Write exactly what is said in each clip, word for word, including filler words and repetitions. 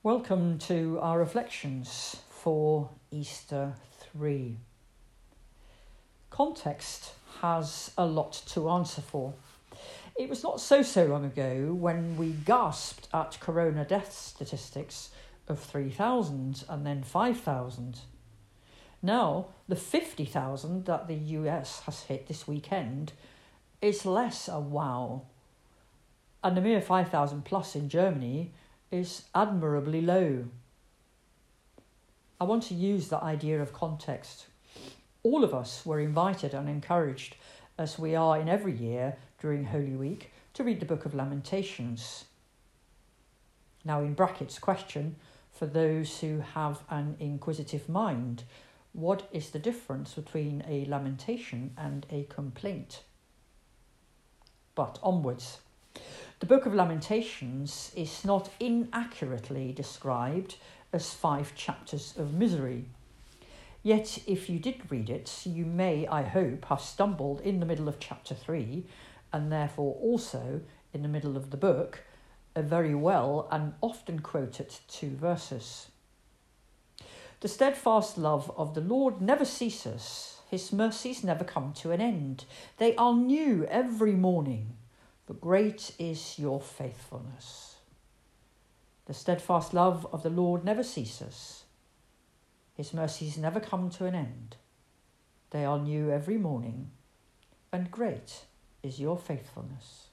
Welcome to our reflections for Easter three. Context has a lot to answer for. It was not so so long ago when we gasped at corona death statistics of three thousand and then five thousand. Now, the fifty thousand that the U S has hit this weekend is less a wow. And the mere five thousand plus in Germany is admirably low. I want to use the idea of context. All of us were invited and encouraged, as we are in every year during Holy Week, to read the Book of Lamentations. Now, in brackets, question for those who have an inquisitive mind: what is the difference between a lamentation and a complaint? But onwards. The Book of Lamentations is not inaccurately described as five chapters of misery. Yet, if you did read it, you may, I hope, have stumbled in the middle of chapter three, and therefore also in the middle of the book, a very well and often quoted two verses. The steadfast love of the Lord never ceases. His mercies never come to an end. They are new every morning. But great is your faithfulness. The steadfast love of the Lord never ceases. His mercies never come to an end. They are new every morning, and great is your faithfulness.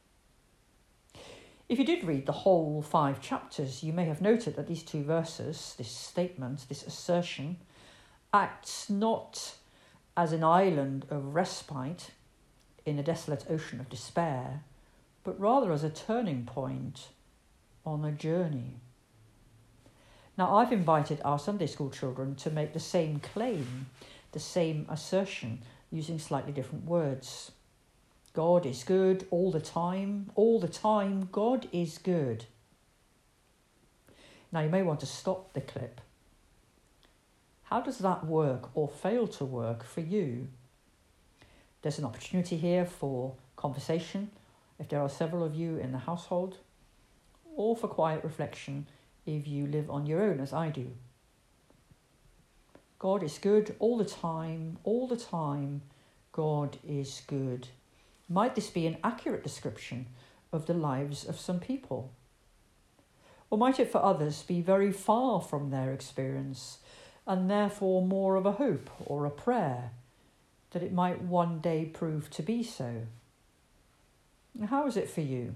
If you did read the whole five chapters, you may have noted that these two verses, this statement, this assertion, acts not as an island of respite in a desolate ocean of despair, but rather as a turning point on a journey. Now, I've invited our Sunday school children to make the same claim, the same assertion, using slightly different words. God is good all the time, all the time, God is good. Now, you may want to stop the clip. How does that work or fail to work for you? There's an opportunity here for conversation, if there are several of you in the household, or for quiet reflection if you live on your own, as I do. God is good all the time, all the time, God is good. Might this be an accurate description of the lives of some people? Or might it for others be very far from their experience, and therefore more of a hope or a prayer that it might one day prove to be so? How is it for you?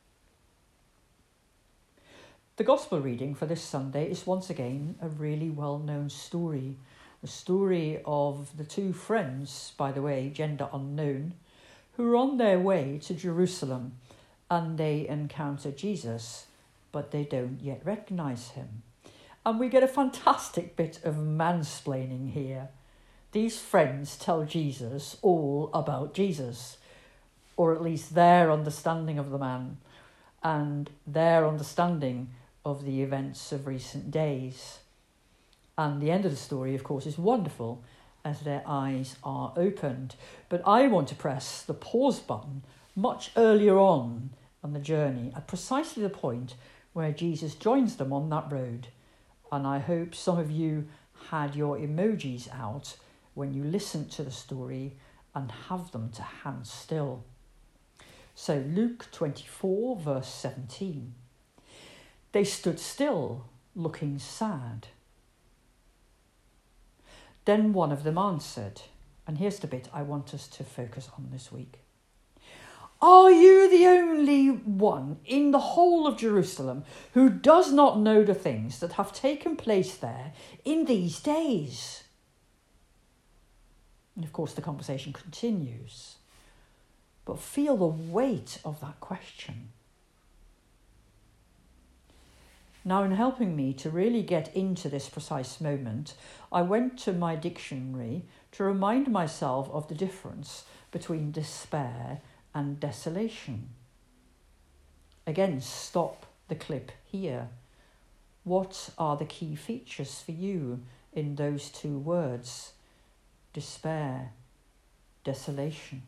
The Gospel reading for this Sunday is once again a really well-known story. The story of the two friends, by the way, gender unknown, who are on their way to Jerusalem and they encounter Jesus, but they don't yet recognise him. And we get a fantastic bit of mansplaining here. These friends tell Jesus all about Jesus, or at least their understanding of the man and their understanding of the events of recent days. And the end of the story, of course, is wonderful as their eyes are opened. But I want to press the pause button much earlier on on the journey, at precisely the point where Jesus joins them on that road. And I hope some of you had your emojis out when you listen to the story and have them to hand still. So Luke twenty-four, verse seventeen. They stood still, looking sad. Then one of them answered, and here's the bit I want us to focus on this week. Are you the only one in the whole of Jerusalem who does not know the things that have taken place there in these days? And of course the conversation continues. But feel the weight of that question. Now, in helping me to really get into this precise moment, I went to my dictionary to remind myself of the difference between despair and desolation. Again, stop the clip here. What are the key features for you in those two words? Despair, desolation.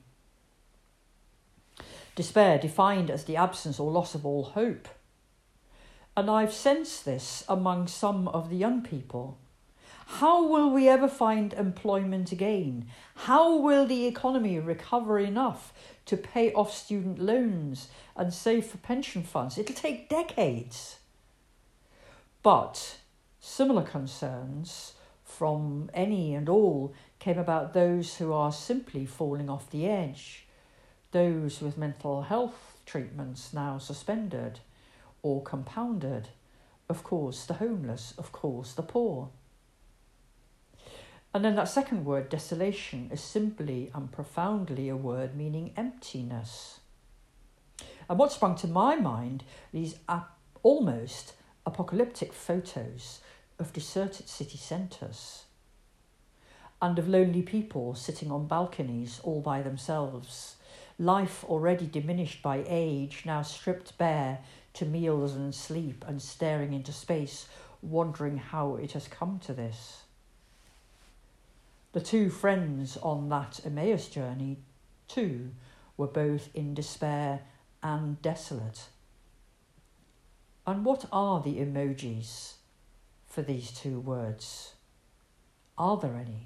Despair defined as the absence or loss of all hope. And I've sensed this among some of the young people. How will we ever find employment again? How will the economy recover enough to pay off student loans and save for pension funds? It'll take decades. But similar concerns from any and all came about those who are simply falling off the edge, those with mental health treatments now suspended or compounded, of course the homeless, of course the poor. And then that second word, desolation, is simply and profoundly a word meaning emptiness. And what sprung to my mind, these ap- almost apocalyptic photos of deserted city centres and of lonely people sitting on balconies all by themselves, life already diminished by age, now stripped bare to meals and sleep and staring into space, wondering how it has come to this. The two friends on that Emmaus journey, too, were both in despair and desolate. And what are the emojis for these two words? Are there any?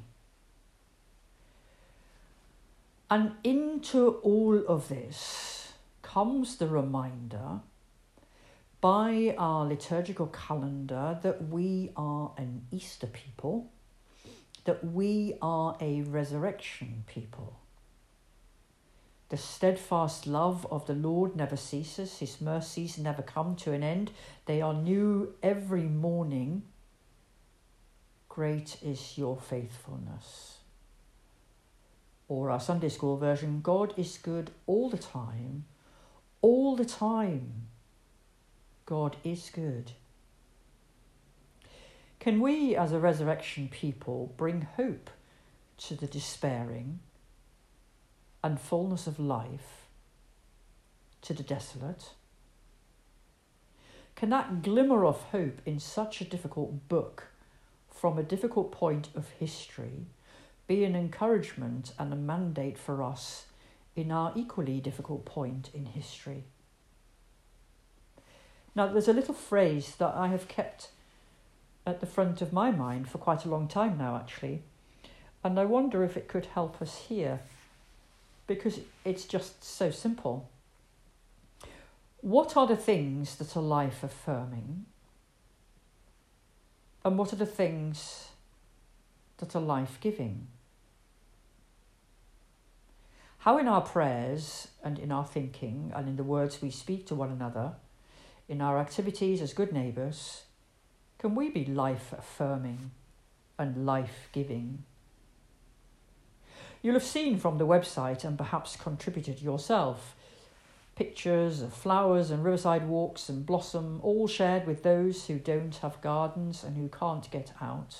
And into all of this comes the reminder by our liturgical calendar that we are an Easter people, that we are a resurrection people. The steadfast love of the Lord never ceases. His mercies never come to an end. They are new every morning. Great is your faithfulness. Or our Sunday school version, God is good all the time. All the time, God is good. Can we, as a resurrection people, bring hope to the despairing and fullness of life to the desolate? Can that glimmer of hope in such a difficult book, from a difficult point of history, be an encouragement and a mandate for us in our equally difficult point in history? Now, there's a little phrase that I have kept at the front of my mind for quite a long time now, actually. And I wonder if it could help us here, because it's just so simple. What are the things that are life-affirming? And what are the things that are life-giving? How in our prayers and in our thinking and in the words we speak to one another, in our activities as good neighbours, can we be life-affirming and life-giving? You'll have seen from the website and perhaps contributed yourself pictures of flowers and riverside walks and blossom, all shared with those who don't have gardens and who can't get out.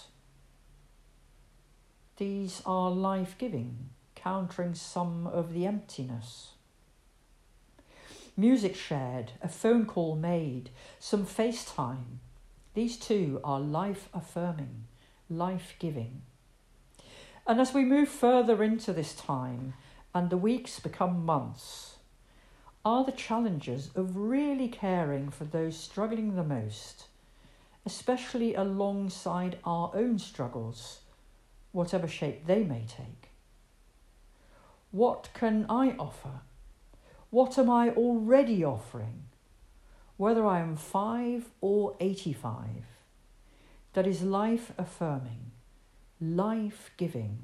These are life-giving, countering some of the emptiness. Music shared, a phone call made, some FaceTime. These too are life-affirming, life-giving. And as we move further into this time and the weeks become months, are the challenges of really caring for those struggling the most, especially alongside our own struggles, whatever shape they may take. What can I offer? What am I already offering? Whether I am five or eighty-five, that is life-affirming, life-giving.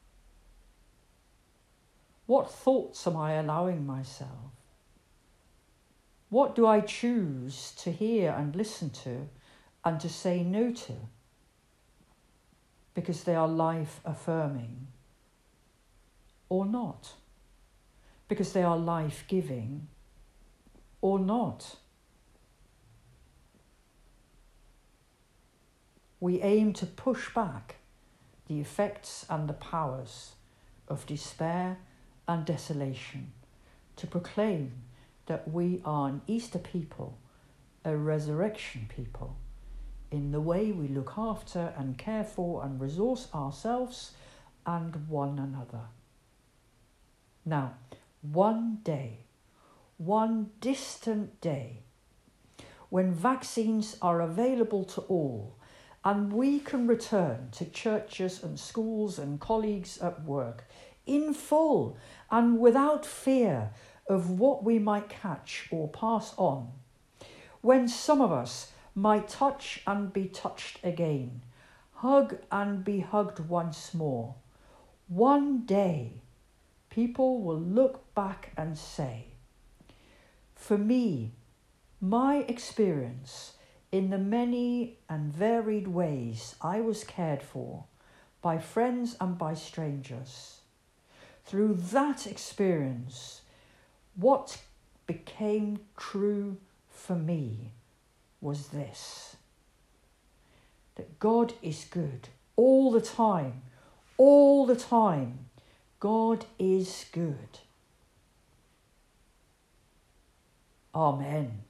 What thoughts am I allowing myself? What do I choose to hear and listen to and to say no to? Because they are life-affirming, or not? Because they are life-giving, or not? We aim to push back the effects and the powers of despair and desolation, to proclaim that we are an Easter people, a resurrection people, in the way we look after and care for and resource ourselves and one another. Now, one day, one distant day, when vaccines are available to all and we can return to churches and schools and colleagues at work in full and without fear of what we might catch or pass on, when some of us might touch and be touched again, hug and be hugged once more, one day people will look back and say, for me, my experience in the many and varied ways I was cared for by friends and by strangers, through that experience, what became true for me was this: that God is good all the time, all the time. God is good. Amen.